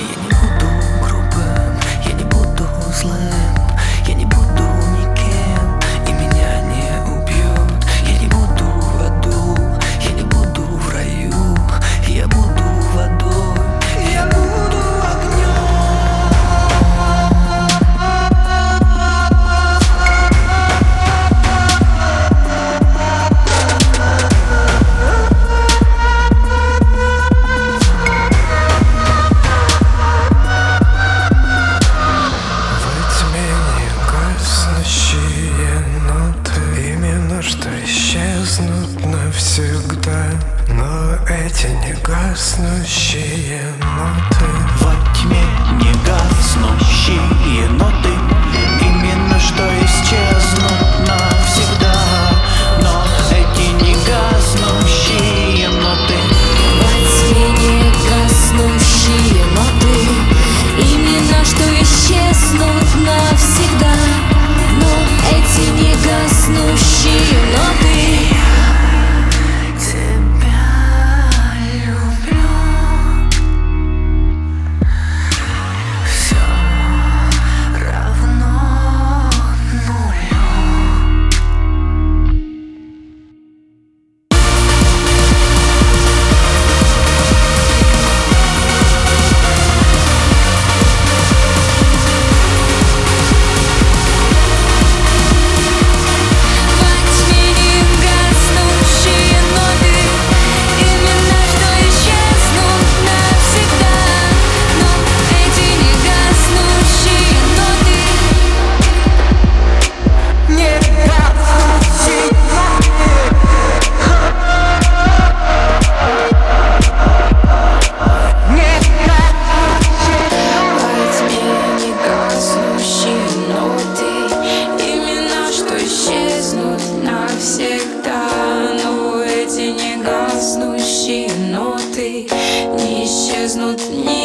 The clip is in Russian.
Я не буду грубым, я не буду злым, я не буду никем, и меня не убьют. Я не буду в аду, я не буду в раю, я буду водой, я буду огнем. Именно что исчезнут навсегда, но эти негаснущие ноты. Во тьме негаснущие ноты, именно что исчезнут навсегда, но эти негаснущие ноты. Во тьме негаснущие ноты, именно что исчезнут навсегда, но эти негаснущие ноты. Навсегда, но эти негаснущие ноты не исчезнут ни